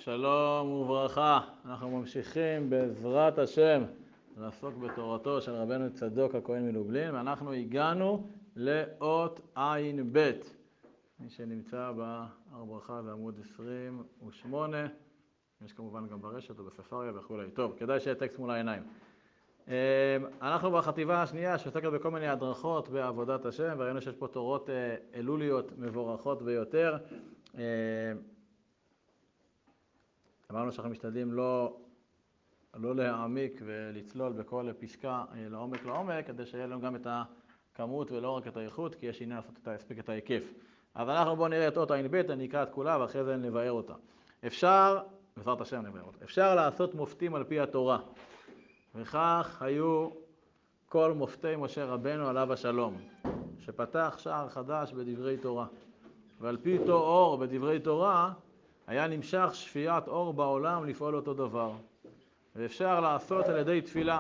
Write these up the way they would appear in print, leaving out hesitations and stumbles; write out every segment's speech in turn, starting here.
שלום וברכה, אנחנו ממשיכים בעזרת השם לעסוק בתורתו של רבנו צדוק הכהן מלובלין, ואנחנו הגענו לאות עין ב'. מי שנמצא בהר ברכה בעמוד 28, יש כמובן גם ברשת או בספריה וכו'. טוב, כדאי שיהיה טקסט מול העיניים. אנחנו בחטיבה השנייה שעוסקת בכל מיני הדרכות בעבודת השם, וראינו שיש פה תורות אלוליות מבורכות ביותר. אמרנו שאנחנו משתדלים לא להעמיק ולצלול בכל פסקה לעומק, כדי שיהיה לנו גם את הכמות ולא רק את האיכות, כי יש עניין לעשות את ההספיק, את ההיקף. אז אנחנו בואו נראה את אות עין ב', אני אקרא את כולה ואחרי זה נבאר אותה. בעזרת השם נבאר אותה. אפשר לעשות מופתים על פי התורה, וכך היו כל מופתי משה רבנו עליו השלום, שפתח שער חדש בדברי תורה, ועל פי אותו אור בדברי תורה היה נמשך שפיעת אור בעולם לפעול אותו דבר, ואפשר לעשות על ידי תפילה.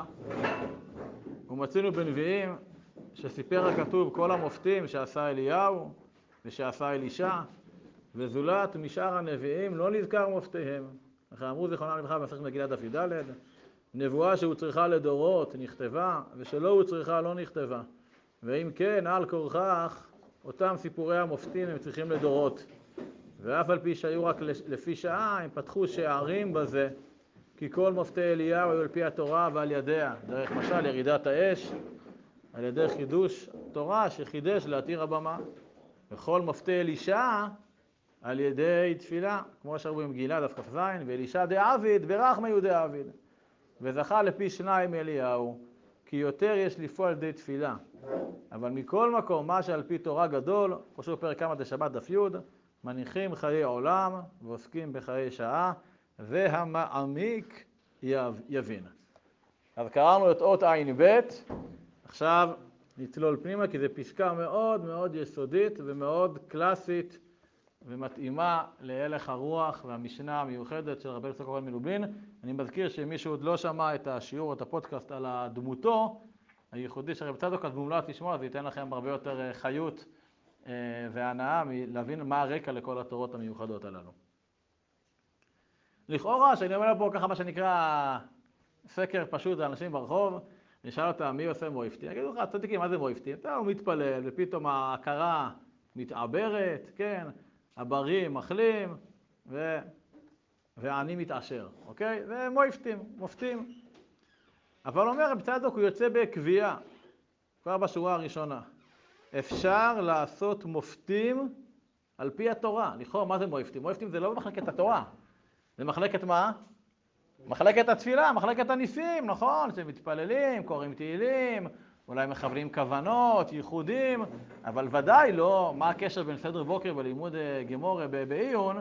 ומצינו בנביאים שסיפר הכתוב כל המופתים שעשה אליהו ושעשה אלישע, וזולת משאר הנביאים לא נזכר מופתיהם. אחרי אמרו זיכרונם לברכה במסכת מגילה דף י"ד, נבואה שהוא צריכה לדורות נכתבה, ושלא הוא צריכה לא נכתבה. ואם כן, על כורכך אותם סיפורי המופתים הם צריכים לדורות. ואף על פי שהיו רק לפי שעה, הם פתחו שערים בזה, כי כל מופתי אליהו היו על פי התורה ועל ידיה, דרך משל ירידת האש, על ידי חידוש תורה שחידש להתיר הבמה. וכל מופתי אלישע על ידי תפילה, כמו שהראו במגילה דף כ"ז, ואלישע דעביד ברך מיהודי עביד, וזכה לפי שניים אליהו, כי יותר יש לפעול על ידי תפילה. אבל מכל מקום, מה שעל פי תורה גדול, פשוט פרק כמה דשבת דף י', מניחים חיי עולם ועוסקים בחיי שעה, והמעמיק יבין. אז קראנו את אות עין ב', עכשיו נצלול פנימה, כי זו פסקה מאוד מאוד יסודית ומאוד קלאסית ומתאימה להלך הרוח והמשנה המיוחדת של רבנו צדוק הכהן מלובלין. אני מזכיר שמישהו עוד לא שמע את השיעור, את הפודקאסט על דמותו הייחודי של רב צדוק, אז מומלץ לשמוע, זה ייתן לכם הרבה יותר חיות והנאה להבין מה הרקע לכל התורות המיוחדות הללו. לכאורה, שאני אומר פה ככה מה שנקרא סקר פשוט לאנשים ברחוב, נשאל אותם מי עושה מויפטים, יגידו לך, צדיקים, מה זה מויפטים? הוא מתפלל ופתאום ההכרה מתעברת, כן, הבריא מחלים והעני מתעשר, אוקיי? זה מויפטים, מופתים. אבל אומר רב צדוק, הוא יוצא בקביעה, כבר בשורה הראשונה. אפשר לעשות מופתים על פי התורה. לכאורה, מה זה מויפטים? מויפטים זה לא מחלקת התורה. זה מחלקת מה? מחלקת התפילה, מחלקת הניסים, נכון? שמתפללים, קוראים תהילים, אולי מכוונים כוונות, ייחודים, אבל ודאי לא מה הקשר בין סדר בוקר בלימוד גמורה בעיון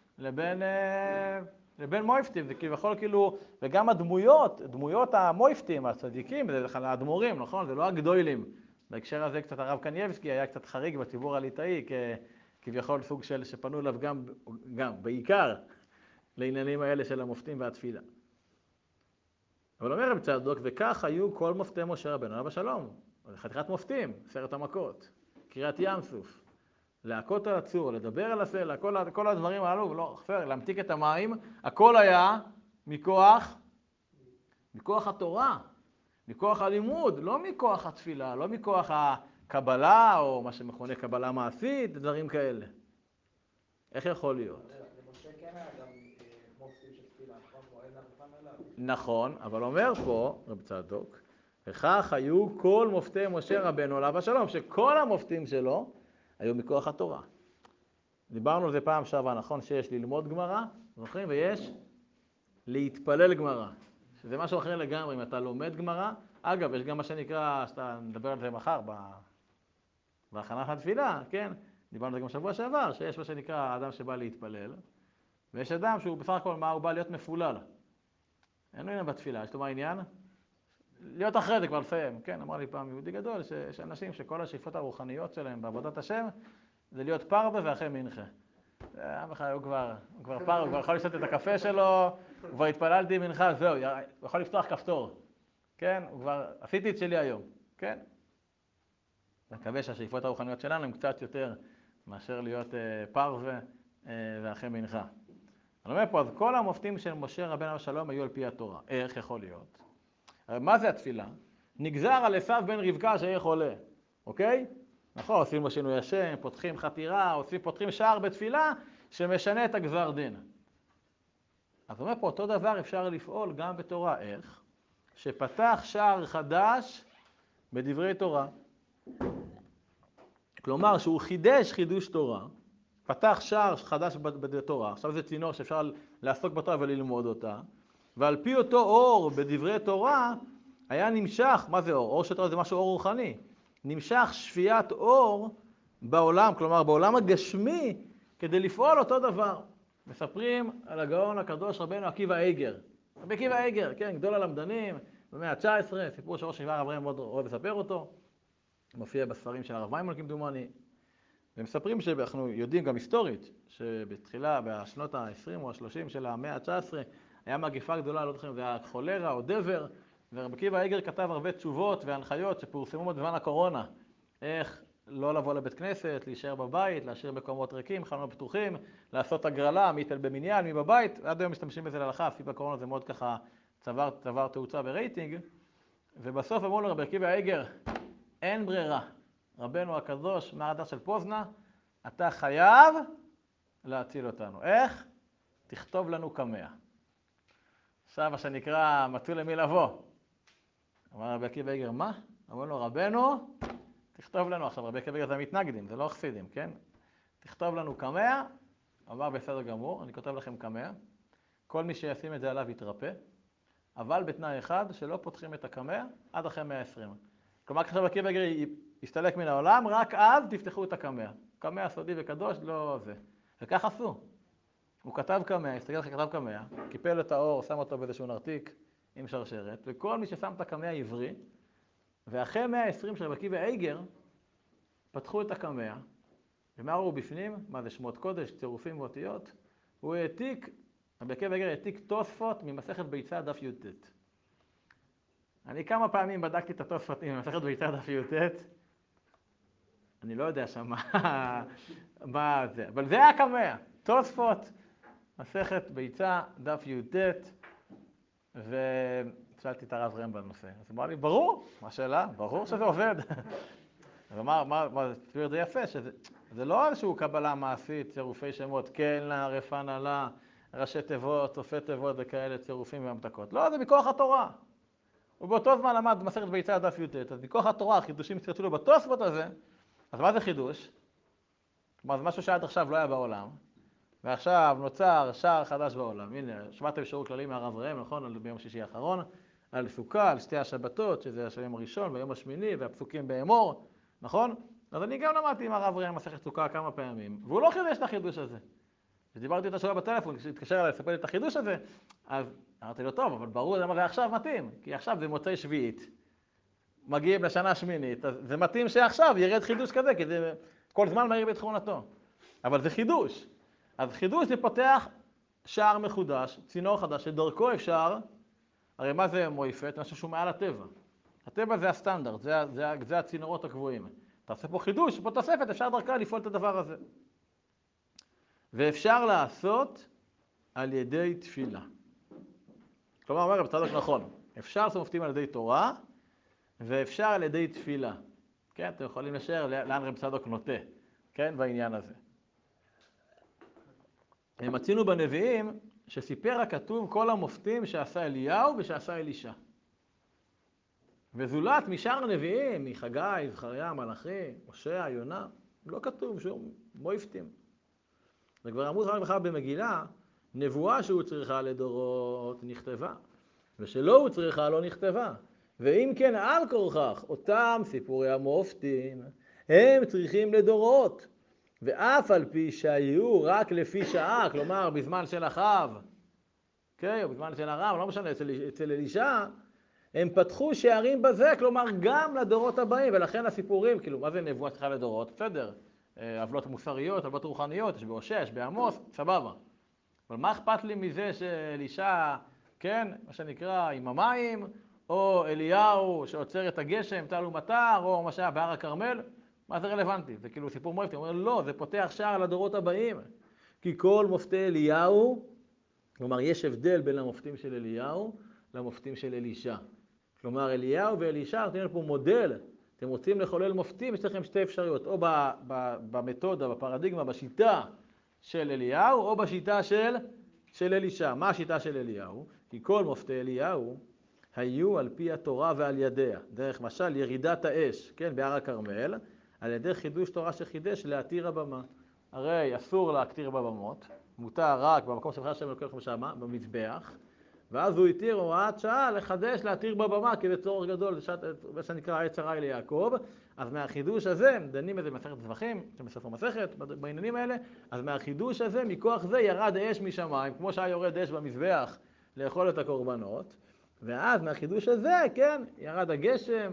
לבין מויפטים. זה כביכול כאילו, וגם דמויות המויפטים, הצדיקים, זה האדמו"רים, נכון? זה לא הגדולים. בהקשר הזה קצת הרב קנייבסקי היה קצת חריג בציבור הליטאי, כביכול סוג של שפנו אליו גם בעיקר לעניינים האלה של המופתים והתפילה. אבל אומר רב צדוק, וכך היו כל מופתי משה רבנו עליו השלום. חתיכת מופתים, 10 המכות, קריאת ים סוף, להכות על הצור, לדבר על הסלע, כל הדברים הללו, ולא חסר, להמתיק את המים, הכל היה מכוח התורה, מכוח הלימוד, לא מכוח התפילה, לא מכוח הקבלה, או מה שמכונה קבלה מעשית, דברים כאלה. איך יכול להיות? למשה כן היה גם מופתים של תפילה, נכון, אבל אומר פה רב צדוק, וכך היו כל מופתי משה רבנו עליו השלום, שכל המופתים שלו היו מכוח התורה. דיברנו על זה פעם שעברה, נכון, שיש ללמוד גמרא, זוכרים? ויש להתפלל גמרא, שזה משהו אחר לגמרי. אם אתה לומד גמרא, אגב, יש גם מה שנקרא, שאתה נדבר על זה מחר בהכנת התפילה, כן? דיברנו על זה גם שבוע שעבר, שיש מה שנקרא האדם שבא להתפלל, ויש אדם שהוא בסך הכל מה הוא בא להיות מפולל. אין לו עניין בתפילה, יש לו מה העניין? להיות אחרי זה כבר לסיים, כן? אמר לי פעם יהודי גדול, שיש אנשים שכל השאיפות הרוחניות שלהם בעבודת השם, זה להיות פרווה ואחרי מנחה. הוא כבר פרווה, הוא כבר יכול לשתות את הקפה שלו, הוא כבר התפללתי מנחה, זהו, הוא יכול לפתוח כפתור, כן? הוא כבר, עשיתי את שלי היום, כן? אני מקווה שהשאיפות הרוחניות שלנו הם קצת יותר מאשר להיות פרווה ואחרי מנחה. אני אומר פה, אז כל המופתים של משה רבנו עליו השלום היו על פי התורה. איך יכול להיות? מה זה התפילה? נגזר על עשיו בן רבקה שהיה חולה, אוקיי? נכון, עושים לו שינוי השם, פותחים חתירה, פותחים שער בתפילה שמשנה את הגזר דין. אז אומר פה, אותו דבר אפשר לפעול גם בתורה. איך? שפתח שער חדש בדברי תורה. כלומר, שהוא חידש חידוש תורה, פתח שער חדש בתורה, עכשיו זה צינור שאפשר לעסוק בתורה וללמוד אותה, ועל פי אותו אור בדברי תורה, היה נמשך, מה זה אור? אור של תורה זה משהו אור רוחני. נמשך שפיית אור בעולם, כלומר בעולם הגשמי, כדי לפעול אותו דבר. מספרים על הגאון הקדוש רבנו עקיבא איגר. רבי עקיבא איגר, כן, גדול הלמדנים, במאה ה-19, סיפור שראש ישיבה הרב ראם מאוד אוהב לספר אותו. מופיע בספרים של הרב מימון כמדומני. ומספרים שאנחנו יודעים גם היסטורית, שבתחילה, בשנות ה-20 או ה-30 של המאה ה-19, היה מגפה גדולה, לא זוכר אם זה היה חולרה או דבר, ורבי עקיבא איגר כתב הרבה תשובות והנחיות שפורסמו בזמן הקורונה. איך לא לבוא לבית כנסת, להישאר בבית, להשאיר מקומות ריקים, חלונות פתוחים, לעשות הגרלה, מי יטייל במניין, מי בבית. עד היום משתמשים בזה להלכה, סביב הקורונה זה מאוד ככה צבר תאוצה ברייטינג. ובסוף אמרו לו רבי עקיבא איגר, אין ברירה. רבנו הקדוש, מהרדה של פוזנה, אתה חייב להציל אותנו. איך? תכתוב לנו קמע. עכשיו, מה שנקרא, מצאו למי לבוא. אמר רבי עקיבא איגר, מה? אמרו לו, רבנו, תכתוב לנו. עכשיו, רבי עקיבא איגר זה המתנגדים, זה לא חסידים, כן? תכתוב לנו קמע. אמר בסדר גמור, אני כותב לכם קמע. כל מי שישים את זה עליו יתרפא, אבל בתנאי אחד, שלא פותחים את הקמע עד אחרי 120. כלומר, כשרבי עקיבא איגר יסתלק מן העולם, רק אז תפתחו את הקמע. קמע סודי וקדוש, לא זה. וכך עשו. הוא כתב קמע, הסתכל איך כתב קמע, קיפל את האור, שם אותו באיזשהו נרתיק עם שרשרת, וכל מי ששם את הקמע עברי, ואחרי 120 של רבי עקיבא איגר, פתחו את הקמע, ומה ראו בפנים? מה זה שמות קודש, צירופים ואותיות? הוא העתיק, רבי עקיבא איגר העתיק תוספות ממסכת ביצה דף י"ט. אני כמה פעמים בדקתי את התוספות ממסכת ביצה דף י"ט, אני לא יודע שם מה זה, אבל זה היה הקמע, תוספות, מסכת ביצה דף י"ט, ושאלתי את הרב ראם בנושא. אז אמר לי, ברור, מה השאלה? ברור שזה עובד. אז אמר, תסביר את זה יפה, שזה לא איזשהו קבלה מעשית, צירופי שמות, קלנה, רפנה לה, ראשי תיבות, סופי תיבות וכאלה, צירופים והמתקות. לא, זה מכוח התורה. הוא באותו זמן למד מסכת ביצה דף י"ט, אז מכוח התורה, החידושים התקרצו לו בתוספות הזה, אז מה זה חידוש? כלומר, זה משהו שעד עכשיו לא היה בעולם, ועכשיו נוצר שער חדש בעולם. הנה, שמעתם שיעור כללי מהרב ראם, נכון? ביום שישי האחרון, על סוכה, על שתי השבתות, שזה השם הראשון והיום השמיני, והפסוקים באמור, נכון? אז אני גם למדתי עם הרב ראם מסכת סוכה כמה פעמים, והוא לא חידש את החידוש הזה. כשדיברתי איתו שואל בטלפון, כשהתקשר אליי לספר לי את החידוש הזה, אז אמרתי לו, טוב, אבל ברור למה זה עכשיו מתאים, כי עכשיו זה מוצאי שביעית, מגיעים לשנה השמינית, אז זה מתאים שעכשיו ירד חידוש כזה, כי זה כל זמן מהיר בתכונתו. אבל זה חידוש. אז חידוש זה פותח שער מחודש, צינור חדש, שדרכו אפשר, הרי מה זה מויפת? משהו שהוא מעל הטבע. הטבע זה הסטנדרט, זה הצינורות הקבועים. תעשה פה חידוש, פה תוספת, אפשר דרכה לפעול את הדבר הזה. ואפשר לעשות על ידי תפילה. כלומר, אומר רב צדוק נכון, אפשר לעשות מופתים על ידי תורה, ואפשר על ידי תפילה. כן, אתם יכולים לשאר לאן רב צדוק נוטה, כן, בעניין הזה. מצינו בנביאים שסיפר הכתוב כל המופתים שעשה אליהו ושעשה אלישע. וזולת משאר הנביאים, מחגי, זכריה, מלאכי, הושע, יונה, לא כתוב שום מופתים. וכבר אמרו זכריה בכלל במגילה, נבואה שהוא צריכה לדורות נכתבה, ושלא הוא צריכה לא נכתבה. ואם כן על כורכך, אותם סיפורי המופתים, הם צריכים לדורות. ואף על פי שהיו רק לפי שעה, כלומר בזמן של אחאב, כן, או בזמן של הרב, לא משנה, אצל אלישע, הם פתחו שערים בזה, כלומר גם לדורות הבאים, ולכן הסיפורים, כאילו, מה זה נבואה צריכה לדורות? בסדר, עוולות מוסריות, עוולות רוחניות, יש בהושע, יש בעמוס, סבבה. אבל מה אכפת לי מזה שאלישע, כן, מה שנקרא, עם המים, או אליהו שעוצר את הגשם, טל ומטר, או מה שהיה בהר הכרמל? מה זה רלוונטי? זה כאילו סיפור מופתי. הוא אומר, לא, זה פותח שער לדורות הבאים. כי כל מופתי אליהו כלומר, יש הבדל בין המופתים של אליהו למופתים של אלישע. כלומר, אליהו ואלישע נותנים לנו פה מודל. אתם רוצים לחולל מופתים, יש לכם שתי אפשרויות, או במתודה, בפרדיגמה, בשיטה של אליהו, או בשיטה של אלישע. מה השיטה של אליהו? כי כל מופתי אליהו היו על פי התורה ועל ידיה. דרך משל ירידת האש, כן, בהר הכרמל, על ידי חידוש תורה שחידש להתיר הבמה. הרי אסור להקטיר בבמות, מותר רק במקום שבחר השם אלוקיך שמה, במזבח, ואז הוא התיר הוראת שעה לחדש, להתיר בבמה, כי זה צורך גדול, זה שנקרא עת צרה ליעקב. אז מהחידוש הזה, דנים איזה מסכת זבחים, בספר מסכת, בעניינים האלה, אז מהחידוש הזה, מכוח זה ירד אש משמיים, כמו שהיה יורד אש במזבח לאכול את הקורבנות, ואז מהחידוש הזה, כן, ירד הגשם,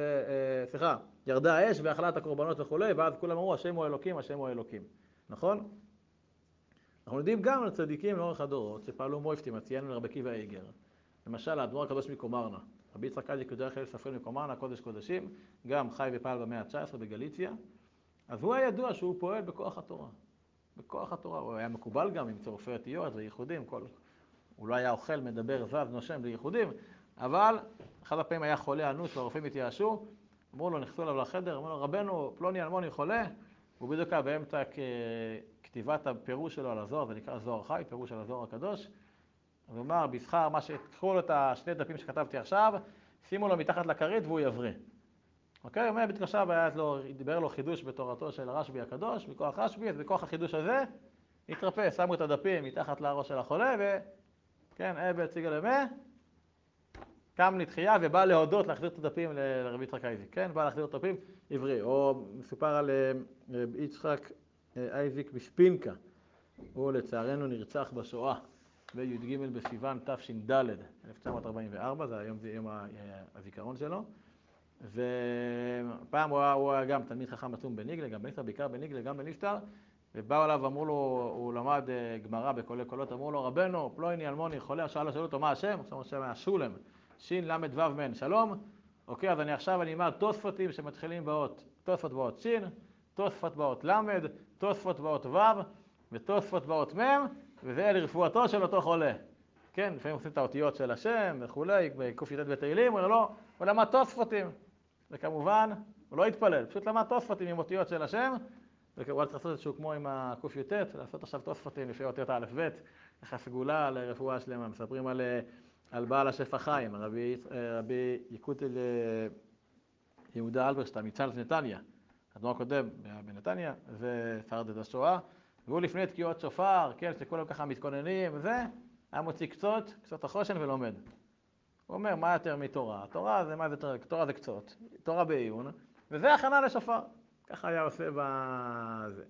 ירדה האש ואכלה את הקורבנות וכו', ואז כולם אמרו, השם הוא אלוקים, השם הוא אלוקים. נכון? אנחנו יודעים גם על צדיקים לאורך הדורות שפעלו מופתים, ציינו לרבי עקיבא איגר. למשל, האדמו"ר הקדוש מקומרנה. רבי יצחק אייזיק יודע חיל ספרים מקומרנה, קודש קודשים, גם חי ופעל במאה ה-19 בגליציה. אז הוא היה ידוע שהוא פועל בכוח התורה. בכוח התורה. הוא היה מקובל גם עם צירופי אותיות וייחודים. הוא לא היה אוכל, מדבר, זז, נושם בייחודים, אבל אחד הפעמים היה חולה אנוש והרופאים התייאשו, אמרו לו, נכנסו אליו לחדר, אמרו לו, רבנו, פלוני אלמוני חולה, הוא בדיוק היה באמצע כתיבת הפירוש שלו על הזוהר, זה נקרא זוהר חי, פירוש על הזוהר הקדוש. הוא אמר, בשכר, קחו לו את השני דפים שכתבתי עכשיו, שימו לו מתחת לכרית והוא יבריא. אוקיי? הוא אומר, בתקשב דיבר לו חידוש בתורתו של רשב"י הקדוש, מכוח רשב"י, אז בכוח החידוש הזה, התרפא, שמו את הדפים מתחת לראש של החולה, כן, אבא הציגה למה, קם לתחייה ובא להודות, להחזיר את הדפים לרבי יצחק אייזיק, כן? בא להחזיר את הדפים עברי. או מסופר על רבי יצחק אייזיק מספינקה, הוא לצערנו נרצח בשואה, בי"ג בסיוון תש"ד, 1944, זה היום הזיכרון שלו. ופעם הוא היה גם תלמיד חכם עצום בניגלה, גם בניסטר, בעיקר בניגלה, גם בניסטר, ובאו אליו ואמרו לו, הוא למד גמרא בקולי קולות, אמרו לו, רבנו, פלוני אלמוני חולה, שאלו אותו מה השם? עכשיו השם היה שולם, שין למד וו מן, שלום. אוקיי, אז עכשיו אני אמר תוספותים שמתחילים באות, תוספות באות שין, תוספות באות למד, תוספות באות וו, ותוספות באות מם, וזה לרפואתו של אותו חולה. כן, לפעמים עושים את האותיות של השם וכולי, בק"ט בתהילים, הוא אומר לו, הוא למד תוספותים. וכמובן, הוא לא התפלל, פשוט למד תוספותים עם אותיות של השם, והוא היה צריך לעשות איזשהו כמו עם הק"ט, לעשות עכשיו תוספותים לפי אותיות א' ב', ככה סגולה לרפואה שלמה. מספרים על בעל השפע חיים, רבי יקותל יהודה אלברשטיין, מצאנז נתניה, האדמו"ר הקודם בנתניה, ושרד את השואה, והוא לפני תקיעות שופר, כן, שכולם ככה מתכוננים וזה, היה מוציא קצות החושן ולומד. הוא אומר, מה יותר מתורה? תורה זה מה זה יותר? תורה זה קצות, תורה בעיון, וזה הכנה לשופר. ככה היה עושה בזה.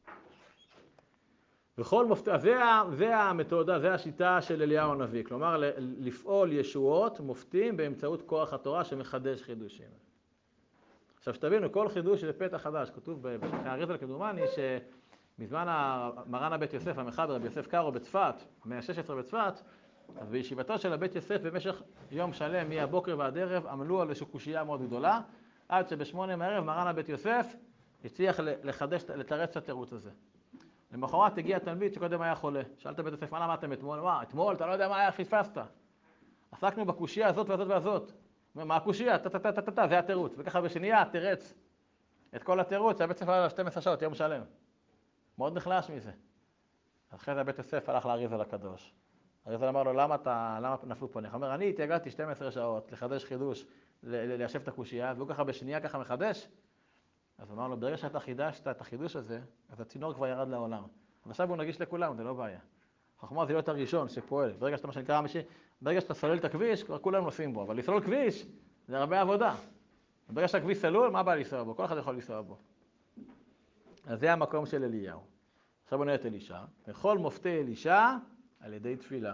וכל מופתע, זה המתודה, זה השיטה של אליהו הנביא. כלומר, לפעול ישועות, מופתים באמצעות כוח התורה שמחדש חידושים. עכשיו, שתבינו, כל חידוש זה פתח חדש. כתוב בשולחן אריזל כמדומני שבזמן מרן הבית יוסף המחבר, רבי יוסף קארו בצפת, המאה ה-16 בצפת, אז בישיבתו של הבית יוסף במשך יום שלם, מהבוקר ועד ערב, עמלו על איזושהי קושייה מאוד גדולה, עד שבשמונה מערב מרן הבית יוסף הצליח לתרץ את התירוץ הזה. למחרת הגיע תלמיד שקודם היה חולה. שאל את בית יוסף, מה למדתם אתמול? מה, אתמול? אתה לא יודע מה היה, פספסת. עסקנו בקושייה הזאת והזאת והזאת. מה הקושייה? זה התירוץ. וככה בשנייה תרץ את כל התירוץ, הבית יוסף היה 12 שעות, יום שלם. מאוד נחלש מזה. אחרי זה הבית יוסף הלך לאריזל הקדוש. אריזל אמר לו, למה נפלו פה? אני אומר, אני התייגעתי 12 שעות לחדש חידוש, ליישב את הקושייה, והוא ככה בשנייה ככה מחדש. אז אמר לו, ברגע שאתה חידשת את החידוש הזה, אז הצינור כבר ירד לעולם. עכשיו הוא נגיש לכולם, זה לא בעיה. חוכמה זה להיות הראשון שפועל. ברגע שאתה, מה שנקרא, ברגע שאתה סולל את הכביש, כבר כולם נוסעים בו. אבל לסלול כביש, זה הרבה עבודה. ברגע שהכביש סלול, מה בא לנסוע בו? כל אחד יכול לנסוע בו. אז זה המקום של אליהו. עכשיו בוא נראה את אלישע. וכל מופתי אלישע על ידי תפילה.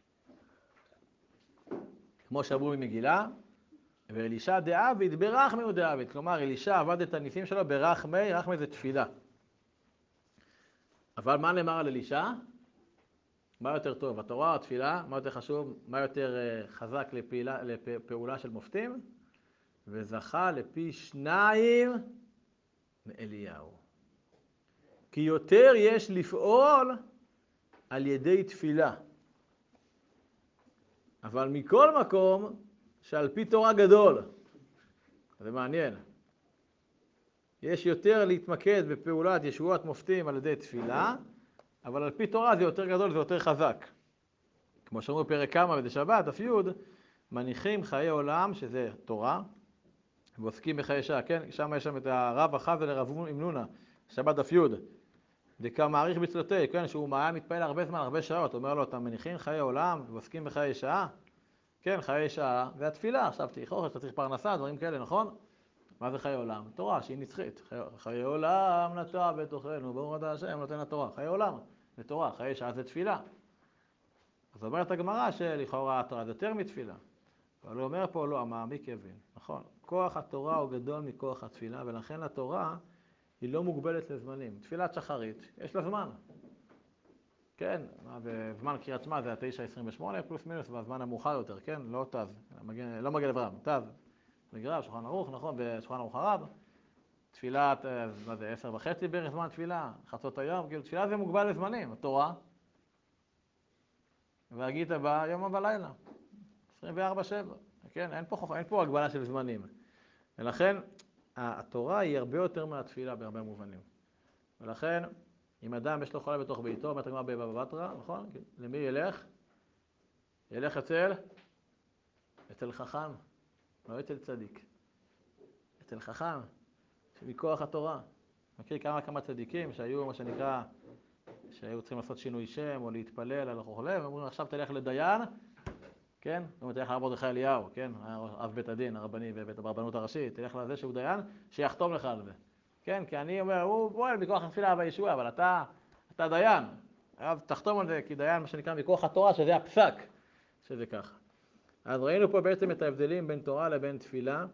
כמו שאמרו ממגילה, ואלישע דעביד ברחמי הוא דעביד. כלומר, אלישע עבד את הניסים שלו ברחמי, רחמי זה תפילה. אבל מה נאמר על אלישע? מה יותר טוב, התורה או התפילה? מה יותר חשוב? מה יותר חזק לפעולה של מופתים? וזכה לפי 2 מאליהו. כי יותר יש לפעול על ידי תפילה. אבל מכל מקום שעל פי תורה גדול, זה מעניין. יש יותר להתמקד בפעולת ישועת מופתים על ידי תפילה, אבל על פי תורה זה יותר גדול, זה יותר חזק. כמו שאמרו פרק כמה וזה שבת, דף י', מניחים חיי עולם, שזה תורה, ועוסקים בחיי שעה, כן? שם יש שם את הרב החזל לרב אמנונה, שבת דף י', דקה מעריך בצלותי, כן? שהוא היה מתפעל הרבה זמן, הרבה שעות, אומר לו, אתה מניחים חיי עולם ועוסקים בחיי שעה? כן, חיי שעה, זה התפילה, עכשיו תיכוח, אתה צריך פרנסה, דברים כאלה, נכון? מה זה חיי עולם? תורה שהיא נצחית. חיי עולם נטע בתוכנו, ברוך אתה השם נותן התורה. חיי עולם זה תורה, חיי שעה זה תפילה. אז אומרת הגמרא שלכאורה התורה זה יותר מתפילה. אבל הוא אומר פה, לא, המעמיק יבין. נכון, כוח התורה הוא גדול מכוח התפילה, ולכן התורה היא לא מוגבלת לזמנים. תפילת שחרית, יש לה זמן. כן, זמן קריאת שמע זה 9:28 פלוס מינוס, והזמן המאוחר יותר, כן? לא תז, לא מגיע לברם, תז. בגרב, שולחן ערוך, נכון, בשולחן ערוך הרב. תפילת, מה זה, 10:30 בערך זמן תפילה, חצות היום, כאילו תפילה זה מוגבל לזמנים, התורה. והגית בה יום ובלילה, 24/7, כן, אין פה הגבלה של זמנים. ולכן, התורה היא הרבה יותר מהתפילה בהרבה מובנים. ולכן, אם אדם יש לו חולה בתוך ביתו, אומרת הגמרא בבבא בתרא, נכון? למי ילך? ילך אצל חכם, לא אצל צדיק. אצל חכם, שמכוח התורה. מכיר כמה צדיקים שהיו, מה שנקרא, שהיו צריכים לעשות שינוי שם או להתפלל על החולה, ואומרים, עכשיו תלך לדיין, כן? זאת אומרת, תלך לרב מרדכי אליהו, כן? אב בית הדין, הרבני ברבנות הראשית, תלך לזה שהוא דיין, שיחתום לך על זה. כן? כי אני אומר, הוא פועל מכוח התפילה והישועה, אבל אתה דיין. אז תחתום על זה, כי דיין, מה שנקרא, מכוח התורה, שזה הפסק, שזה ככה. אז ראינו פה בעצם את ההבדלים בין תורה לבין תפילה,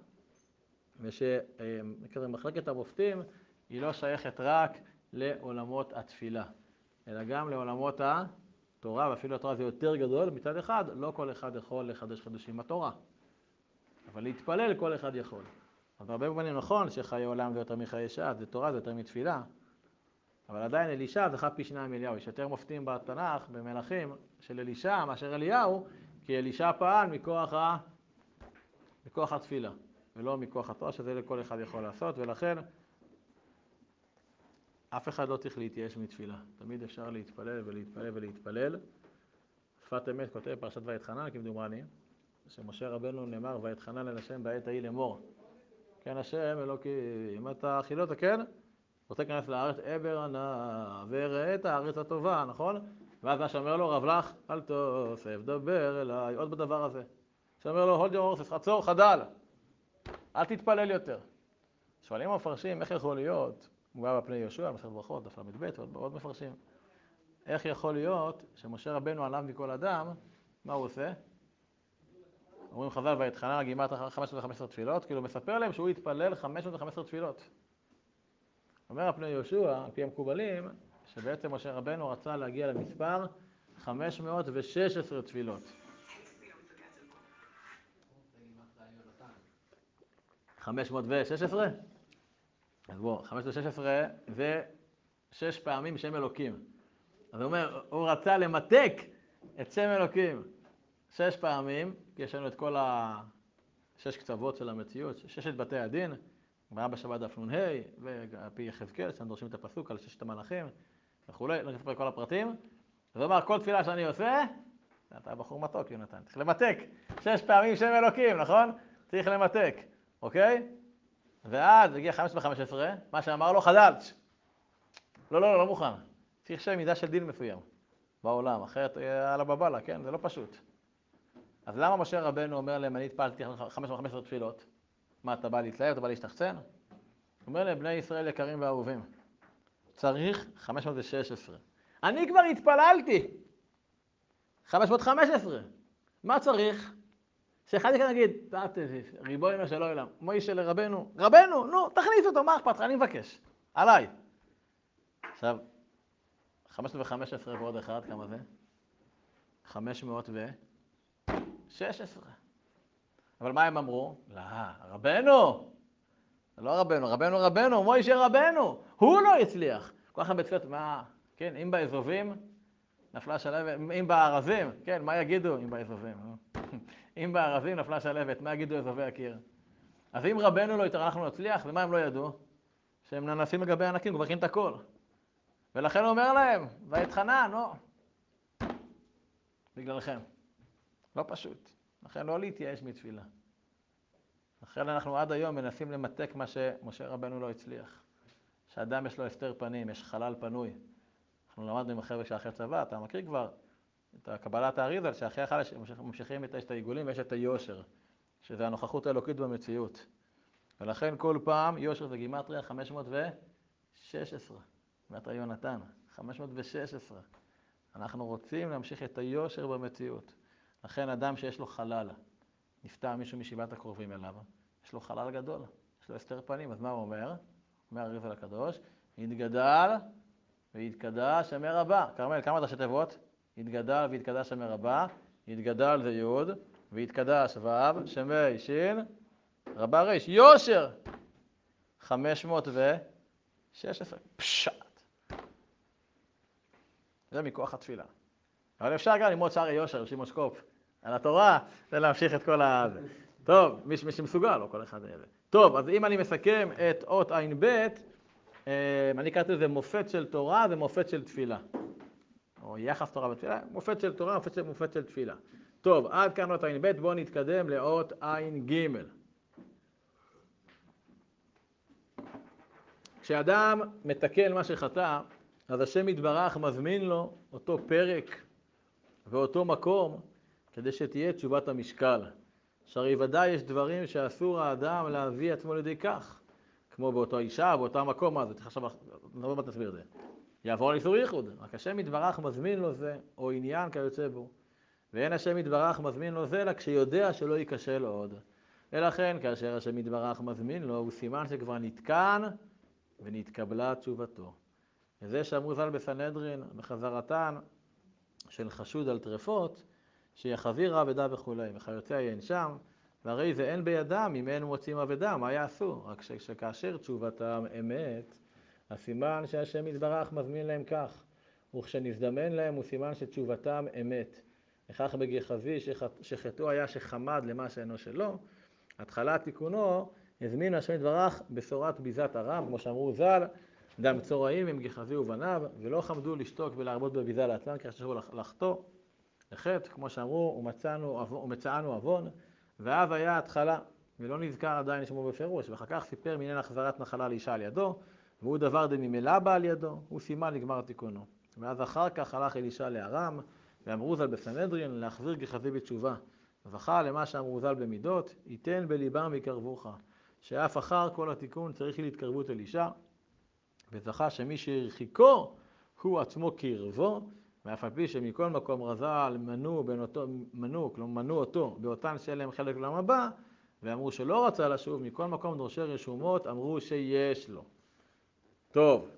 ושמחלקת המופתים היא לא שייכת רק לעולמות התפילה, אלא גם לעולמות התורה, ואפילו התורה זה יותר גדול. מצד אחד, לא כל אחד יכול לחדש חידושים בתורה, אבל להתפלל כל אחד יכול. אז בהרבה מובנים נכון שחיי עולם זה יותר מחיי שעה, זה תורה, זה יותר מתפילה, אבל עדיין אלישע זכה פי 2 מאליהו. יש יותר מופתים בתנ"ך, במלכים, של אלישע מאשר אליהו, כי אלישע פעל מכוח התפילה. ולא מכוח התורה, שזה לכל אחד יכול לעשות, ולכן אף אחד לא צריך להתייאש מתפילה. תמיד אפשר להתפלל ולהתפלל ולהתפלל. שפת אמת כותב פרשת ואתחנן, כמדומני, שמשה רבנו נאמר, ואתחנן אל השם בעת ההיא לאמור. כן, השם אלוקים, אתה חילת, כן? רוצה להיכנס לארץ, עבר ענה, וראה את הארץ הטובה, נכון? ואז מה שאומר לו, רב לך, אל תוסף, דבר אליי, עוד בדבר הזה. שאומר לו, hold your horses, חצור, חדל. אל תתפלל יותר. שואלים המפרשים, איך יכול להיות, הוא בא בפני יהושע, מסכת ברכות, דף ל"ב, ועוד מפרשים. איך יכול להיות שמשה רבנו עליו מכל אדם, מה הוא עושה? אומרים חז"ל, ואתחנן גימרת 515 תפילות, כאילו מספר להם שהוא התפלל 515 תפילות. אומר הפני יהושע, על פי המקובלים, שבעצם משה רבנו רצה להגיע למספר 516 תפילות. 516? אז בואו, 516 זה 6 פעמים שם אלוקים. אז הוא אומר, הוא רצה למתק את שם אלוקים 6 פעמים, כי יש לנו את כל 6 קצוות של המציאות, 6 בתי הדין, גמרא בשבת דף נ"ה, ועל פי יחזקאל, שאנחנו דורשים את הפסוק על 6 המלאכים וכולי, לא נספר כל הפרטים. אז הוא אמר, כל תפילה שאני עושה, אתה בחור מתוק, יונתן, צריך למתק 6 פעמים שם אלוקים, נכון? צריך למתק, אוקיי? ואז הגיע 515, מה שאמר לו, חדל. לא מוכן. צריך שם מידה של דין מסוים בעולם, אחרת על הבבלה, כן? זה לא פשוט. אז למה משה רבנו אומר להם, אני התפעלתי 515 תפילות? מה, אתה בא להתלהב, אתה בא להשתחצן? הוא אומר להם, בני ישראל יקרים ואהובים, צריך 516. אני כבר התפללתי 515. מה צריך? שאחד יקרה נגיד, ריבונו של עולם, מוישה לרבנו, רבנו, נו, תכניס אותו, מה אכפת לך? אני מבקש, עליי. עכשיו, 515 ועוד אחד, כמה זה? 516. אבל מה הם אמרו? לא, רבנו. לא רבנו, מוישה רבנו. הוא לא הצליח. כל כך בצפיות, מה? כן, אם באזובים, נפלה שלב, אם בארזים, כן, מה יגידו אם באזובים? אם בארזים נפלה שלהבת, מה יגידו אזובי הקיר? אז אם רבנו לא יתר, אנחנו נצליח, ומה הם לא ידעו? שהם ננסים לגבי ענקים, הוא מכין את הכל. ולכן הוא אומר להם, ויתחנן, לא. בגללכם. לא פשוט. לכן לא להתייאש מתפילה. לכן אנחנו עד היום מנסים למתק מה שמשה רבנו לא הצליח. שאדם יש לו הסתר פנים, יש חלל פנוי. אנחנו למדנו עם החבר'ה שאחרי צבא, אתה מכיר כבר את קבלת האריזל, שאחרי החלל ממשיכים את העיגולים ויש את היושר, שזה הנוכחות האלוקית במציאות. ולכן כל פעם, יושר זה גימטריה 516, גימטריה יונתן, 516. אנחנו רוצים להמשיך את היושר במציאות. לכן אדם שיש לו חלל, נפטר מישהו משבעת הקרובים אליו, יש לו חלל גדול, יש לו הסתר פנים, אז מה הוא אומר? אומר האריזל הקדוש, יתגדל ויתקדש שמי רבה. כרמל, כמה ראשי תיבות? יתגדל ויתקדש שמי רבה. יתגדל זה יוד, ויתקדש וו, שמי שין, רבה ריש. יושר! 516. פשט. זה מכוח התפילה. אבל אפשר גם ללמוד שערי יושר, שמעון שקופ, על התורה, זה להמשיך את כל ה... טוב, מי שמסוגל, לא כל אחד אלה. טוב, אז אם אני מסכם את אות עין ב', אני קראתי לזה מופת של תורה ומופת של תפילה. או יחס תורה ותפילה, מופת של תורה, מופת של תפילה. טוב, עד כאן אות עין ב', בואו נתקדם לאות עין ג'. כשאדם מתקן מה שחטא, אז השם יתברך מזמין לו אותו פרק ואותו מקום כדי שתהיה תשובת המשקל. שהרי ודאי יש דברים שאסור האדם להביא עצמו לידי כך, כמו באותו אישה, באותו מקום, אז עכשיו נבוא ותסביר את זה. יעבור על איסור ייחוד, רק השם יתברך מזמין לו זה, או עניין כיוצא בו. ואין השם יתברך מזמין לו זה, אלא כשיודע שלא ייכשל עוד. ולכן, כאשר השם יתברך מזמין לו, הוא סימן שכבר נתקן ונתקבלה תשובתו. וזה שאמרו ז"ל בסנהדרין, בחזרתן של חשוד על טרפות, שיחזיר אבדה וכו', וכיוצא יין שם, והרי זה אין בידם אם אין מוצאים אבדה, מה יעשו? רק שכאשר תשובתם אמת, הסימן שהשם יתברך מזמין להם כך, וכשנזדמן להם הוא סימן שתשובתם אמת. וכך בגחזי שחטאו היה שחמד למה שאינו שלו, התחלת תיקונו הזמין השם יתברך בשורת ביזת הרם, כמו שאמרו ז"ל, דם צורעים עם גחזי ובניו, ולא חמדו לשתוק ולהרבות בביזה לעצמם, כי חשבו לחטוא לחטא, כמו שאמרו, ומצאנו עוון, ואז היה התחלה, ולא נזכר עדיין שמו בפירוש, ואחר כך סיפר מעניין החזרת נחלה לאישה על ידו, והוא דבר דממילא בא על ידו, הוא סימן לגמר תיקונו. ואז אחר כך הלך אלישע לארם, ואמרו ז"ל בסנהדרין להחזיר גחזי בתשובה. וזכה למה שאמרו ז"ל במידות, ייתן בליבם ויקרבוך, שאף אחר כל התיקון צריך להתקרבות אלישע, וזכה שמי שהרחיקו הוא עצמו קרבו, ואף על פי שמכל מקום רז"ל מנו אותו באותן שאין להם חלק לעולם הבא, ואמרו שלא רצה לשוב, מכל מקום דורשי רשומות אמרו שיש לו. טוב,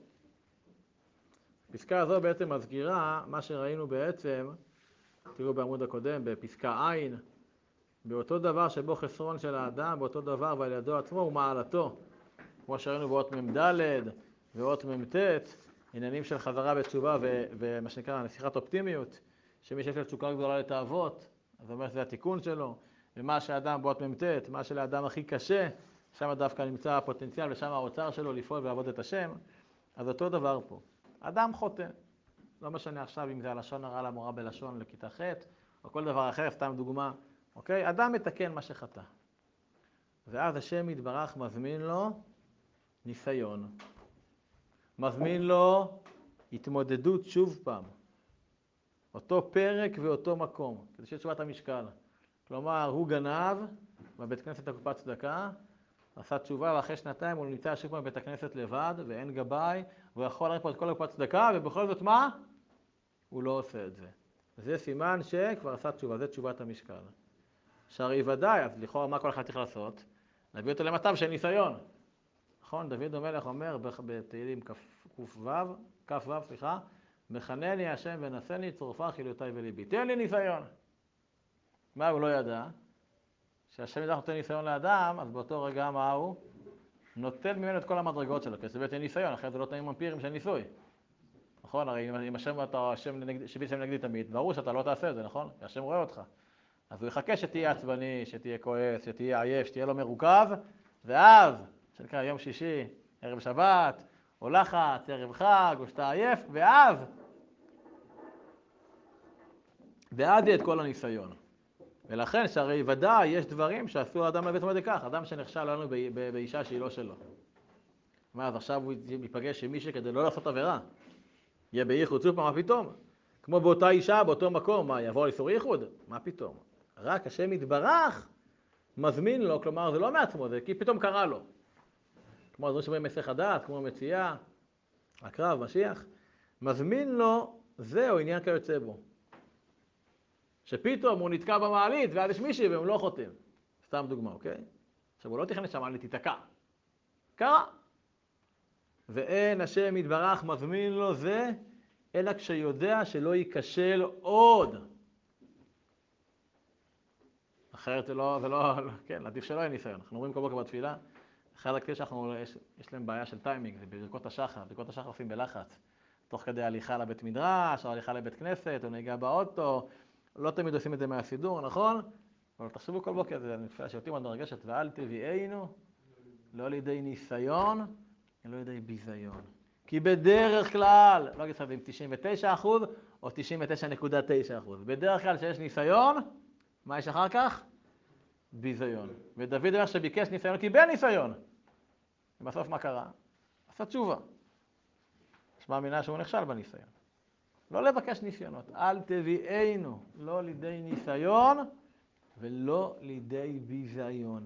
פסקה הזו בעצם מזכירה מה שראינו בעצם, תראו בעמוד הקודם, בפסקה עין, באותו דבר שבו חסרון של האדם, באותו דבר ועל ידו עצמו הוא מעלתו, כמו שראינו באות מ"ד ואות מ"ט, עניינים של חזרה בתשובה ומה שנקרא נסיכת אופטימיות, שמי שיש לו תשוקה גדולה לתאוות, אז זאת אומרת זה התיקון שלו, ומה שהאדם באות מ"ט, מה שלאדם הכי קשה, שם דווקא נמצא הפוטנציאל ושם האוצר שלו לפעול ולעבוד את השם, אז אותו דבר פה. אדם חוטא, לא משנה עכשיו אם זה הלשון הרע למורה בלשון לכיתה ח' או כל דבר אחר, סתם דוגמה, אוקיי? אדם מתקן מה שחטא. ואז השם יתברך מזמין לו ניסיון. מזמין לו התמודדות שוב פעם. אותו פרק ואותו מקום, כדי שתשובת המשקל. כלומר, הוא גנב בבית כנסת הקופת צדקה, עשה תשובה ואחרי שנתיים הוא נמצא שוב פעם בבית הכנסת לבד ואין גבאי, והוא יכול להרים פה את כל הקופת צדקה ובכל זאת מה? הוא לא עושה את זה. זה סימן שכבר עשה תשובה, זה תשובת המשקל. שהרי ודאי, אז לכאורה מה כל אחד צריך לעשות? להביא אותו למצב של ניסיון. נכון? דוד המלך אומר בתהילים כ"ו, מחנני השם ונשני צרופה חילותי וליבי. תן לי ניסיון. מה הוא לא ידע? שהשם ידע נותן ניסיון לאדם, אז באותו רגע מה הוא? נוטל ממנו את כל המדרגות שלו, כי זה בעצם ניסיון, אחרי זה לא תנאים אמפיריים של ניסוי. נכון? הרי אם השם אתה שביא שם נגדי תמיד, ברור שאתה לא תעשה את זה, נכון? כי השם רואה אותך. אז הוא יחכה שתהיה עצבני, שתהיה כועס, שתהיה עייף, שתהיה לו מרוכב, ואז, שנקרא יום שישי, ערב שבת, או לחץ, ערב חג, או שאתה עייף, ואז יהיה את כל הניסיון. ולכן שהרי ודאי יש דברים שעשו האדם לבית מועד כך, אדם שנכשל לנו באישה שהיא לא שלו. מה, אז עכשיו הוא ייפגש עם מישהו כדי לא לעשות עבירה. יהיה בייחוד, סופר, מה פתאום? כמו באותה אישה, באותו מקום, מה, יבוא לאיסור ייחוד? מה פתאום? רק השם יתברך מזמין לו, כלומר זה לא מעצמו, זה כי פתאום קרה לו. כמו הדברים שבאים מסך הדעת, כמו מציאה, הקרב, משיח, מזמין לו, זהו עניין כיוצא בו. שפתאום הוא נתקע במעלית ואז יש מישהי והם לא חותים. סתם דוגמה, אוקיי? עכשיו הוא לא תכנן שהמעלית תתקע. קרה. ואין השם יתברך מזמין לו זה, אלא כשיודע שלא ייכשל עוד. אחרת זה לא, כן, עדיף שלא יהיה ניסיון. אנחנו אומרים כל בוקר בתפילה, אחד הכתיב שאנחנו, יש להם בעיה של טיימינג, זה ברכות השחר. ברכות השחר עושים בלחץ. תוך כדי הליכה לבית מדרש, או הליכה לבית כנסת, או נהיגה באוטו. לא תמיד עושים את זה מהסידור, נכון? אבל תחשבו כל בוקר, זה נפלא שאותי מאוד מרגשת, ואל תביאנו, לא לידי ניסיון, אלא לידי ביזיון. כי בדרך כלל, לא אגיד לך אם 99% או 99.9%, בדרך כלל שיש ניסיון, מה יש אחר כך? ביזיון. ודוד אומר שביקש ניסיון, קיבל ניסיון. ובסוף מה קרה? עשה תשובה. יש מאמינה שהוא נכשל בניסיון. לא לבקש ניסיונות, אל תביאנו, לא לידי ניסיון ולא לידי ביזיון.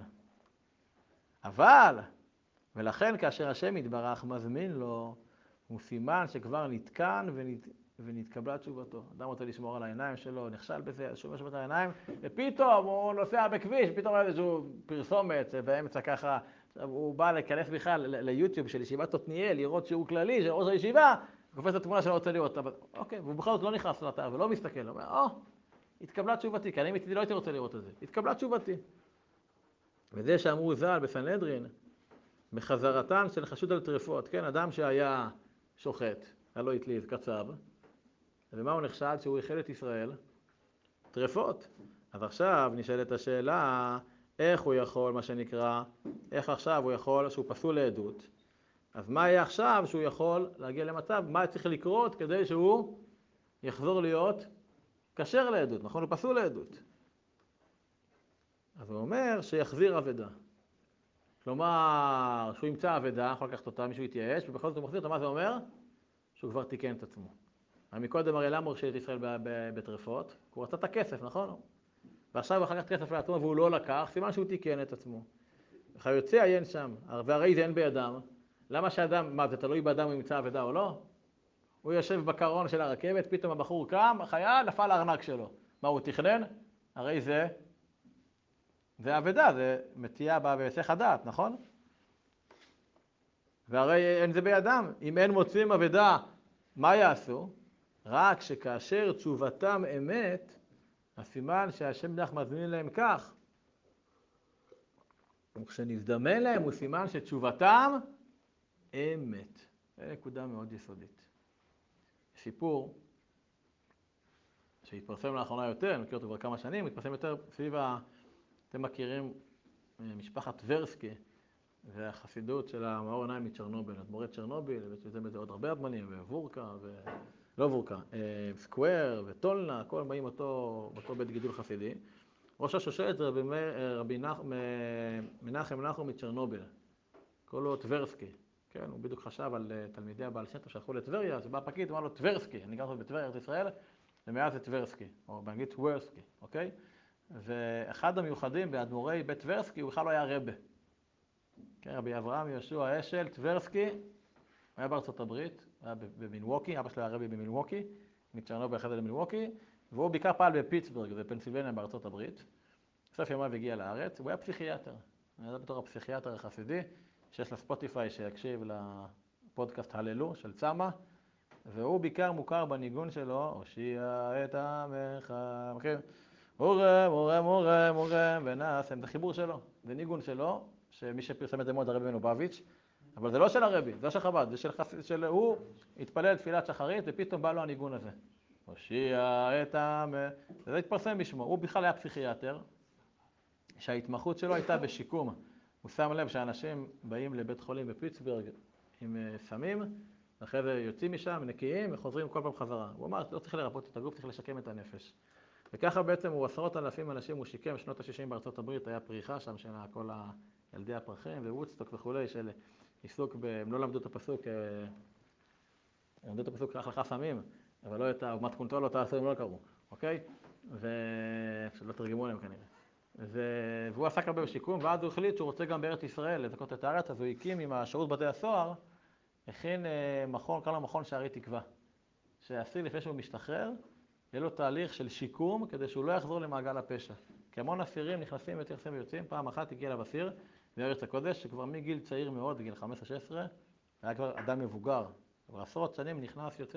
אבל, ולכן כאשר השם יתברך מזמין לו, הוא סימן שכבר נתקן ונתקבלה תשובתו. אדם רוצה לשמור על העיניים שלו, נכשל בזה, שומר את העיניים, ופתאום הוא נוסע בכביש, פתאום איזשהו פרסומת באמצע ככה, הוא בא להיכנס בכלל ליוטיוב של ישיבת עתניאל, לראות שיעור כללי של ראש הישיבה, קופץ את התמונה שלו רוצה לראות, אוקיי, והוא בכל זאת לא נכנס לאתר ולא מסתכל, הוא אומר, התקבלה תשובתי, כי אני מצידי לא הייתי רוצה לראות את זה, התקבלה תשובתי. וזה שאמרו ז"ל בסנהדרין, בחזרתן של חשוד על טרפות, כן, אדם שהיה שוחט, היה לו התליז, קצב, ומה הוא נחשד? שהוא איחל את ישראל טרפות. אז עכשיו נשאלת השאלה, איך הוא יכול, מה שנקרא, איך עכשיו הוא יכול, שהוא פסול לעדות, אז מה יהיה עכשיו שהוא יכול להגיע למצב, מה צריך לקרות כדי שהוא יחזור להיות כשר לעדות, נכון? הוא פסול לעדות. אז הוא אומר שיחזיר אבדה. כלומר, שהוא ימצא אבדה, יכול לקחת אותה, מישהו יתייאש, ובכל זאת הוא מחזיר אותה, מה זה אומר? שהוא כבר תיקן את עצמו. מקודם הרי למה הוא הרשיע את ישראל בטרפות? כי הוא רצה את הכסף, נכון? ועכשיו הוא לקח כסף לעצמו והוא לא לקח, סימן שהוא תיקן את עצמו. וכיוצא עיין שם, והרי זה אין בידם. למה שאדם, מה זה תלוי באדם הוא ימצא אבדה או לא? הוא יושב בקרון של הרכבת, פתאום הבחור קם, החייל נפל לארנק שלו. מה הוא תכנן? הרי זה אבדה, זה מציאה בהיסח הדעת, נכון? והרי אין זה בידם. אם אין מוצאים אבדה, מה יעשו? רק שכאשר תשובתם אמת, הסימן שהשם יתברך מזמין להם כך. וכשנזדמן להם הוא סימן שתשובתם אמת. זו נקודה מאוד יסודית. סיפור שהתפרסם לאחרונה יותר, אני מכיר אותו כבר כמה שנים, התפרסם יותר סביב אתם מכירים משפחת טברסקי, והחסידות של המאור עיניים מצ'רנוביל, אדמו"רי צ'רנוביל, וזה בזה עוד הרבה אדמונים, ווורקה, לא וורקה, סקוואר וטולנה, הכל באים אותו בית גידול חסידי. ראש השושלת זה רבי מנחם נחום מצ'רנוביל, קוראים לו טברסקי, כן, הוא בדיוק חשב על תלמידי הבעל שם טוב שהלכו לטבריה, אז בא פקיד, אמר לו טברסקי, אני גר בטבריה, ארץ ישראל, ומאז זה טברסקי, או באנגלית טברסקי, אוקיי? ואחד המיוחדים באדמו"רי בית טברסקי, הוא בכלל לא היה רבה. כן, רבי אברהם יהושע אשל, טברסקי, הוא היה בארצות הברית, הוא היה במילווקי, אבא שלו היה רבי במילווקי, מצ'רנוביל אחרי זה למילווקי, והוא בעיקר פעל בפיטסבורג, בפנסילבניה בארצות הברית. בסוף ימיו הגיע לארץ, הוא היה פסיכיאטר. הוא היה בתור הפסיכיאטר החסידי, שיש לה ספוטיפיי שיקשיב לפודקאסט הללו של צמה, והוא בעיקר מוכר בניגון שלו, הושיע את עמך, מכיר? מורם, מורם, מורם, מורם, ונעשם, זה חיבור שלו, זה ניגון שלו, שמי שפרסם את זה מאוד הרבי מלובביץ', אבל זה לא של הרבי, זה לא של חב"ד, זה הוא התפלל תפילת שחרית ופתאום בא לו הניגון הזה. הושיע את העם. זה התפרסם בשמו. הוא בכלל היה פסיכיאטר, שההתמחות שלו הייתה בשיקום. הוא שם לב שאנשים באים לבית חולים בפיטסבורג עם סמים, אחרי זה יוצאים משם, נקיים, וחוזרים כל פעם חזרה. הוא אמר, לא צריך לרפות את הגוף, צריך לשקם את הנפש. וככה בעצם הוא עשרות אלפים אנשים, הוא שיקם. שנות ה-60 בארצות הברית היה פריחה שם של כל ילדי הפרחים ווודסטוק וכולי, של עיסוק הם לא למדו את הפסוק, הם למדו את הפסוק רק לך סמים, אבל לא את מתכונתו לא תעשו, הם לא קראו, אוקיי? שלא תרגמו עליהם כנראה. והוא עסק הרבה בשיקום, ואז הוא החליט שהוא רוצה גם בארץ ישראל לזכות את הארץ, אז הוא הקים עם השירות בתי הסוהר, הכין מכון, קרא לו מכון שערי תקווה, שאסיר לפני שהוא משתחרר, יהיה לו תהליך של שיקום כדי שהוא לא יחזור למעגל הפשע. כי המון אסירים נכנסים ויוצאים, פעם אחת הגיע אליו אסיר בארץ הקודש, שכבר מגיל צעיר מאוד, בגיל 15-16, היה כבר אדם מבוגר, כבר עשרות שנים נכנס יוצא.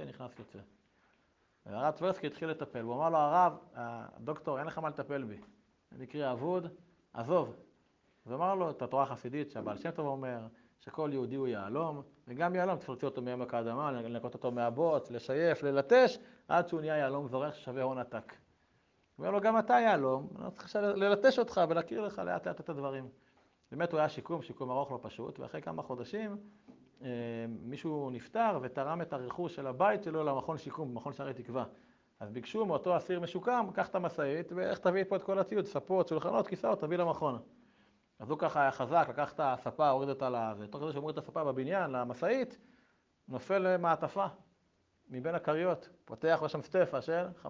והרב טברסקי התחיל לטפל, הוא אמר לו, הרב, הדוקטור, אין לך מה לטפל בי, אני מקרה אבוד, עזוב. הוא אמר לו את התורה החסידית שהבעל שם טוב אומר, שכל יהודי הוא יהלום, וגם יהלום צריך להוציא אותו מעמק האדמה, לנקות אותו מהבוץ, לשייף, ללטש, עד שהוא נהיה יהלום זורח ששווה הון עתק. הוא אומר לו, גם אתה יהלום, אני צריך ללטש אותך ולהכיר לך לאט לאט את הדברים. באמת הוא היה שיקום ארוך לא פשוט, ואחרי כמה חודשים מישהו נפטר ותרם את הרכוש של הבית שלו למכון שיקום, במכון שערי תקווה. אז ביקשו מאותו אסיר משוקם, קח את המשאית ואיך תביא פה את כל הציוד, ספות, שולחנות, כיסאות, תביא למכון. אז הוא ככה היה חזק, לקח את הספה, הוריד אותה לזה. תוך כדי שהוא מוריד את הספה בבניין, למשאית, נופל למעטפה מבין הכריות. פותח לו שם סטפה של $5,000.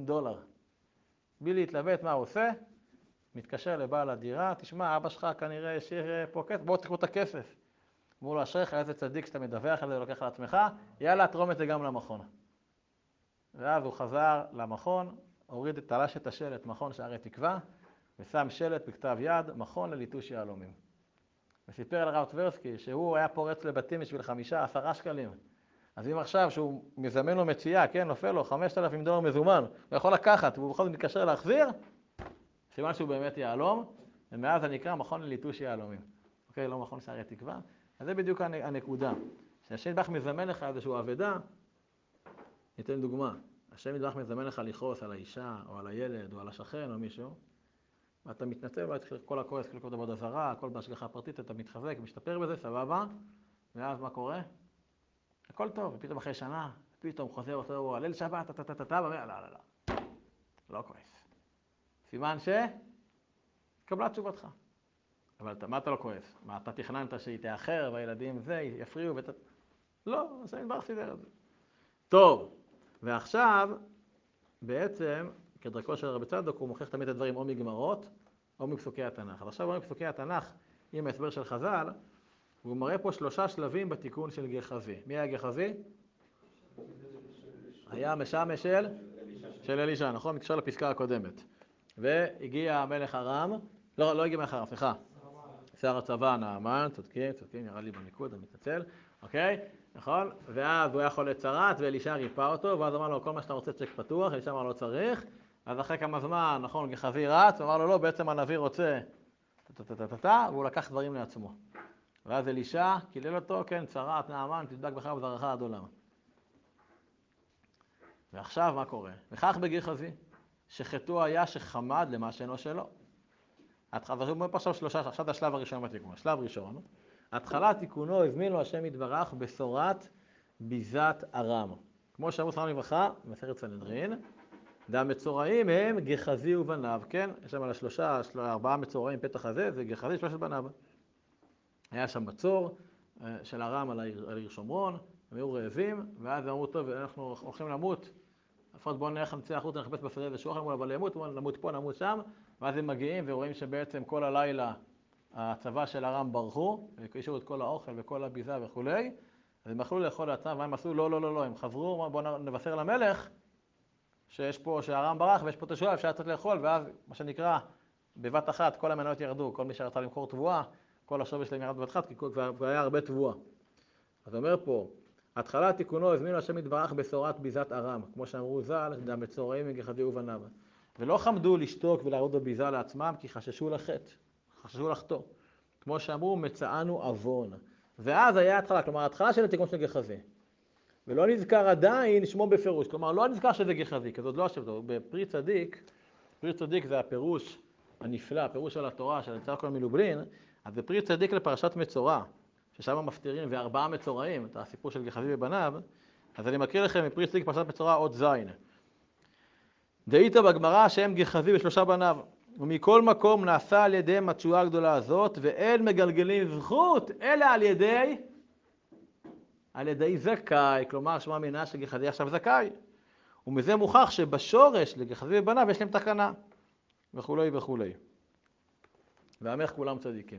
בלי להתלבט מה הוא עושה, מתקשר לבעל הדירה, תשמע, אבא שלך כנראה השאיר פה כסף, בואו תקחו את הכסף. אמרו לו, אשריך, איזה צדיק שאתה מדווח על זה ולוקח לעצמך, יאללה, תרום את זה גם למכון. ואז הוא חזר למכון, תלש את השלט, מכון שערי תקווה, ושם שלט בכתב יד, מכון לליטוש יהלומים. וסיפר לרב טברסקי שהוא היה פורץ לבתים בשביל 5-10 שקלים. אז אם עכשיו שהוא מזמן לו מציאה, כן, נופל לו $5,000 מזומן, הוא יכול לקחת, והוא בכל זאת מתקשר להחזיר, סימן שהוא באמת יהלום, ומאז זה נקרא מכון לליטוש יהלומים. אוקיי, לא מכון שערי תקווה. אז זה בדיוק הנקודה. כשהשם יתברך מזמן לך איזשהו אבדה, ניתן דוגמה. השם יתברך מזמן לך לכעוס על האישה, או על הילד, או על השכן, או מישהו, ואתה מתנצל, כל הכועס, כל עבודה זרה, הכל בהשגחה פרטית, אתה מתחזק, משתפר בזה, סבבה, ואז מה קורה? הכל טוב, ופתאום אחרי שנה, פתאום חוזר אותו, ליל שבת, לא כועס. סימן קבלה תשובתך. אבל מה אתה לא כועס? מה, אתה תכננת שהיא תאחר, והילדים זה, יפריעו, לא, אז אני כבר סידר את זה. טוב, ועכשיו, בעצם, כדרכו של רבי צדוק, הוא מוכיח תמיד את הדברים או מגמרות, או מפסוקי התנ"ך. אז עכשיו, או מפסוקי התנ"ך, עם ההסבר של חז"ל, והוא מראה פה 3 שלבים בתיקון של גחזי. מי היה גחזי? היה משמש של אלישע, נכון? מתקשר לפסקה הקודמת. והגיע המלך ארם, לא הגיע מלך ארם, סליחה. שר הצבא נעמן, צודקים, ירד לי במיקוד, אני מתנצל, אוקיי? נכון? ואז הוא היה חולה צרת, ואלישע ריפא אותו, ואז אמר לו, כל מה שאתה רוצה צ'ק פתוח, אלישע אמר לו צריך, אז אחרי כמה זמן, נכון, גחזי רץ, הוא אמר לו, לא, בעצם הנביא רוצה, והוא לקח דברים לעצמו. ואז אלישע קילל אותו, כן, צרת, נעמן, תדבק בך וזרעך עד עולם. ועכשיו מה קורה? וכך בגחזי, שחטאו היה שחמד למה שאינו שלו. אז הוא אומר פה עכשיו 3, עכשיו זה השלב הראשון בתיקון. השלב ראשון, התחלת תיקונו הזמין לו השם יתברך בשורת ביזת ארם. כמו שאמרו זכרם לברכה, במסכת סנהדרין, והמצורעים הם גחזי ובניו, כן? יש שם על 4 מצורעים פתח הזה, זה גחזי 3 בניו. היה שם מצור של ארם על העיר שומרון, הם היו רעבים, ואז הם אמרו, טוב, אנחנו הולכים למות, לפחות בואו נלך נצא החוצה, נחפש בשדה איזשהו אוכל, אבל למות, נמות פה, נמות שם, ואז הם מגיעים ורואים שבעצם כל הלילה הצבא של ארם ברחו, והשאירו את כל האוכל וכל הביזה וכו'. אז הם יכלו לאכול לעצמם, והם עשו, לא, הם חזרו, בואו נבשר למלך, שיש פה, שהארם ברח ויש פה תשועה, אפשר לצאת לאכול, ואז מה שנקרא, בבת אחת כל המניות ירדו, כל מי שרצה למכור תבואה, כל השווי שלהם ירד בבת אחת, כי כבר היה הרבה תבואה. אז אומר פה, התחלת תיקונו הזמין השם יתברך בשורת ביזת ארם, כמו שאמרו ז"ל, והמצורעים מגחזי ובניו. ולא חמדו לשתוק ולהראות בביזה לעצמם, כי חששו לחטא, חששו לחטוא. כמו שאמרו, מצאנו עוון. ואז היה התחלה, כלומר, התחלה של התיקון של גחזי. ולא נזכר עדיין שמו בפירוש. כלומר, לא נזכר שזה גחזי, כי זאת לא השם טוב. בפרי צדיק, פרי צדיק זה הפירוש הנפלא, הפירוש על התורה, של יצחק מלובלין, אז בפרי צדיק לפרשת מצורע, ששם מפטירים וארבעה מצורעים, את הסיפור של גחזי ובניו, אז אני מקריא לכם מפרי צדיק פרשת מצורע עוד זין. דאית בגמרא שהם גחזי ושלושה בניו, ומכל מקום נעשה על ידיהם התשועה הגדולה הזאת, ואין מגלגלים זכות, אלא על ידי זכאי, כלומר שמע מינה שגחזי עכשיו זכאי. ומזה מוכח שבשורש לגחזי ובניו יש להם תקנה, וכולי וכולי. ועמך כולם צדיקים.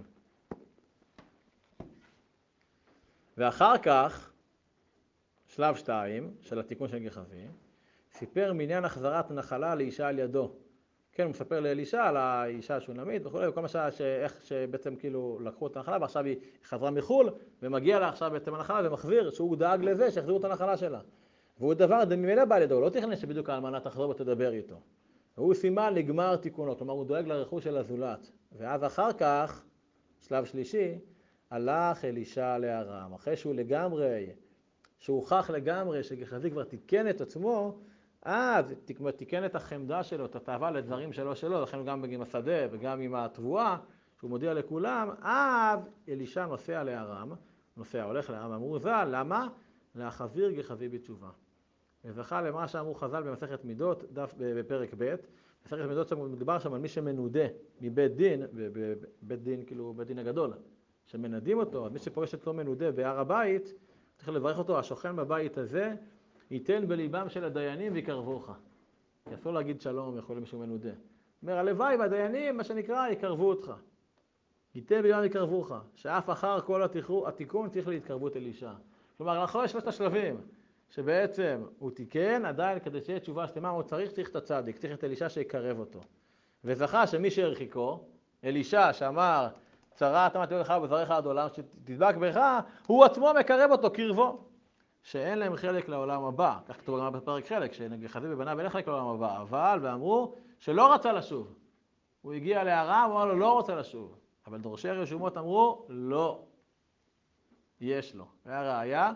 ואחר כך, שלב 2 של התיקון של גחזי, סיפר מעניין החזרת נחלה לאישה על ידו. כן, הוא מספר לאלישה על האישה השונמית וכולי, וכל מה איך שבעצם כאילו לקחו את הנחלה, ועכשיו היא חזרה מחול, ומגיע לה עכשיו בעצם הנחלה, ומחזיר שהוא דאג לזה שיחזירו את הנחלה שלה. והוא דבר ממילא בא על ידו, הוא לא תכנן שבדיוק האלמנה תחזור ותדבר איתו. והוא סימן לגמר תיקונו, כלומר הוא דואג לרכוש של הזולת. ואז אחר כך, שלב שלישי, הלך אלישה לארם. אחרי שהוא לגמרי, שהוא הוכח לגמרי שגחזי כבר תיקן את עצמו, אז תיקן את החמדה שלו, את התאווה לדברים שלו, לכן גם עם השדה וגם עם התבואה, שהוא מודיע לכולם, אז אלישה נוסע לארם, הולך לארם, אמרו ז"ל, למה? להחזיר גחזי בתשובה. וזכה למה שאמרו חז"ל במסכת מידות, דף בפרק ב', מסכת מידות מדובר שם על מי שמנודה מבית דין, בית דין כאילו בית דין הגדול, שמנדים אותו, מי שפוגש אצלו מנודה בהר הבית, צריך לברך אותו, השוכן בבית הזה, ייתן בליבם של הדיינים ויקרבוך. כי אסור להגיד שלום יכול מישהו מנודה. אומר, הלוואי והדיינים, מה שנקרא, יקרבו אותך. ייתן בליבם ויקרבוך, שאף אחר כל התיקון צריך להתקרבות אלישה. כלומר, אחרי שלושת השלבים, שבעצם הוא תיקן, עדיין כדי שיהיה תשובה שלמה, הוא צריך את הצדיק, צריך את אלישה שיקרב אותו. וזכה שמי שהרחיקו, אלישה שאמר, צרת אמרתי לך בזרעך עד עולם, שתדבק בך, הוא עצמו מקרב אותו קרבו. שאין להם חלק לעולם הבא, כך כתוב גם בפרק חלק, שגחזי ובניו אין חלק לעולם הבא, אבל ואמרו שלא רצה לשוב. הוא הגיע לארם, הוא אמר לו לא רוצה לשוב. אבל דורשי הרשומות אמרו לא, יש לו. והראיה,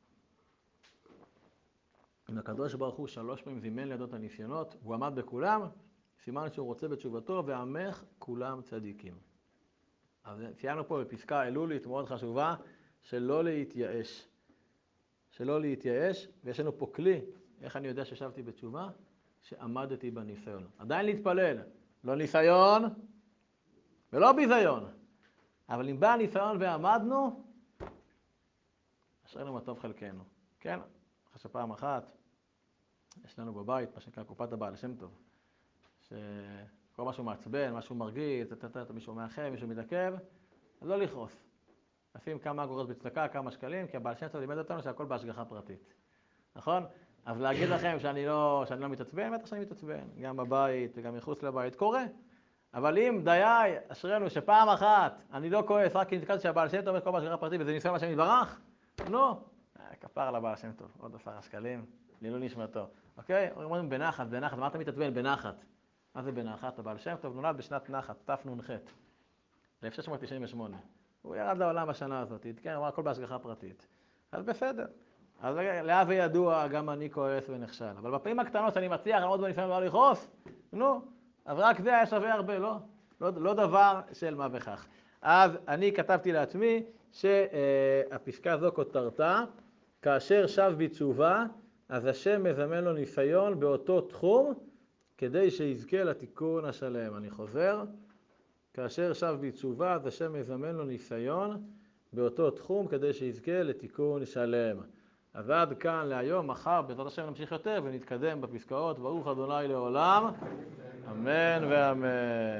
אם הקדוש ברוך הוא 3 פעמים זימן לידו את הניסיונות, הוא עמד בכולם, סימן שהוא רוצה בתשובתו, ועמך כולם צדיקים. אז ציינו פה בפסקה אלולית מאוד חשובה, שלא להתייאש. שלא להתייאש, ויש לנו פה כלי, איך אני יודע ששבתי בתשובה? שעמדתי בניסיון. עדיין להתפלל, לא ניסיון ולא ביזיון. אבל אם בא הניסיון ועמדנו, אשרינו מה טוב חלקנו. כן? אחרי שפעם אחת, יש לנו בבית, מה שנקרא קופת הבעל שם טוב, שכל משהו מעצבן, משהו מרגיז, מישהו מאחר, מישהו מתעכב, אז לא לכעוס. נשים כמה אגורות בצדקה, כמה שקלים, כי הבעל שם טוב לימד אותנו שהכל בהשגחה פרטית. נכון? אז להגיד לכם שאני לא מתעצבן, בטח שאני מתעצבן, גם בבית וגם מחוץ לבית, קורה. אבל אם דיי, אשרינו שפעם אחת אני לא כועס, רק כי נתקלתי שהבעל שם טוב כל בהשגחה פרטית וזה ניסיון השם יתברך, נו, כפר על הבעל שם טוב, עוד 10 שקלים, לעילוי נשמתו. אוקיי? אומרים בנחת, מה אתה מתעצבן? בנחת. מה זה בנחת? הבעל שם טוב נולד בשנת נחת, תנ"ח, 1698. הוא ירד לעולם בשנה הזאת, כן, הוא אמר הכל בהשגחה פרטית. אז בסדר. אז להווה ידוע, גם אני כועס ונכשל. אבל בפעמים הקטנות שאני מצליח לעמוד בניסיון ולא לכעוס, נו, אז רק זה היה שווה הרבה, לא דבר של מה בכך. אז אני כתבתי לעצמי שהפסקה הזו כותרתה, כאשר שב בתשובה, אז השם מזמן לו ניסיון באותו תחום, כדי שיזכה לתיקון השלם. אני חוזר. כאשר שב בתשובה, אז השם מזמן לו ניסיון באותו תחום כדי שיזכה לתיקון שלם. אז עד כאן להיום, מחר בעזרת השם נמשיך יותר ונתקדם בפסקאות. ברוך ה' לעולם, אמן ואמן.